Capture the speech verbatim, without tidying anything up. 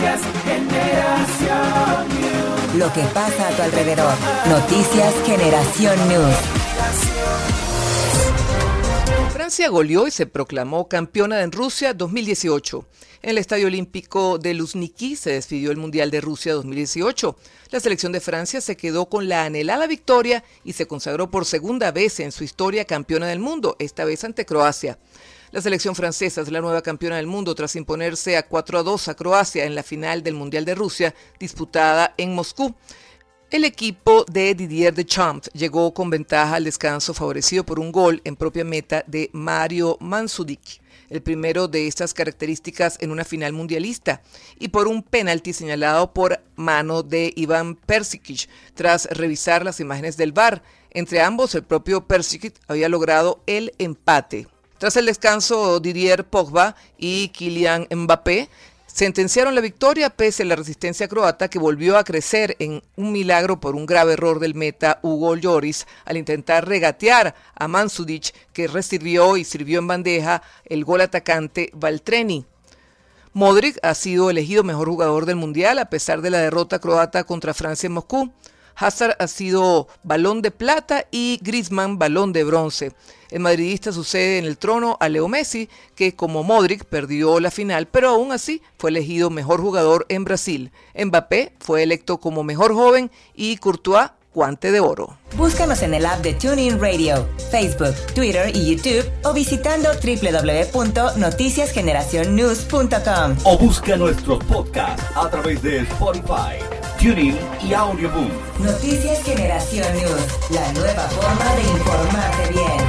Noticias Generación News. Lo que pasa a tu alrededor. Noticias Generación News. Francia goleó y se proclamó campeona en Rusia dos mil dieciocho. En el Estadio Olímpico de Luzhniki se despidió el Mundial de Rusia dos mil dieciocho. La selección de Francia se quedó con la anhelada victoria y se consagró por segunda vez en su historia campeona del mundo, esta vez ante Croacia. La selección francesa es la nueva campeona del mundo tras imponerse a cuatro a dos a Croacia en la final del Mundial de Rusia disputada en Moscú. El equipo de Didier Deschamps llegó con ventaja al descanso favorecido por un gol en propia meta de Mario Mandžukić, el primero de estas características en una final mundialista, y por un penalti señalado por mano de Ivan Perisic tras revisar las imágenes del V A R. Entre ambos, el propio Perisic había logrado el empate. Tras el descanso, Didier Pogba y Kylian Mbappé sentenciaron la victoria pese a la resistencia croata, que volvió a crecer en un milagro por un grave error del meta Hugo Lloris al intentar regatear a Mandžukić, que recibió y sirvió en bandeja el gol atacante Valtreni. Modric ha sido elegido mejor jugador del Mundial a pesar de la derrota croata contra Francia en Moscú. Hazard ha sido balón de plata y Griezmann balón de bronce. El madridista sucede en el trono a Leo Messi, que como Modric perdió la final, pero aún así fue elegido mejor jugador en Brasil. Mbappé fue electo como mejor joven y Courtois guante de oro. Búscanos en el app de TuneIn Radio, Facebook, Twitter y YouTube o visitando doble u doble u doble u punto noticias generación news punto com. O busca nuestros podcasts a través de Spotify, TuneIn y Audioboom. Noticias Generación News, la nueva forma de informarte bien.